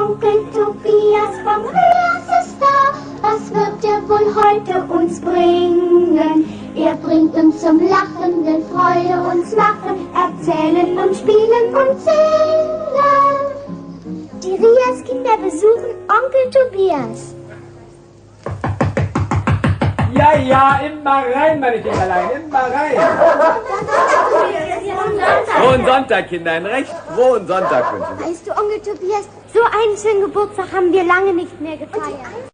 Onkel Tobias vom Mars ist da. Was wird er wohl heute uns bringen? Er bringt uns zum Lachen, denn Freude uns machen, erzählen und spielen und singen. Die Rias-Kinder besuchen Onkel Tobias. Ja, ja, immer rein, meine Kinderlein, immer rein. Frohen Sonntag, Kinder, einen recht frohen Sonntag wünsche ich. Weißt du, Onkel Tobias, so einen schönen Geburtstag haben wir lange nicht mehr gefeiert.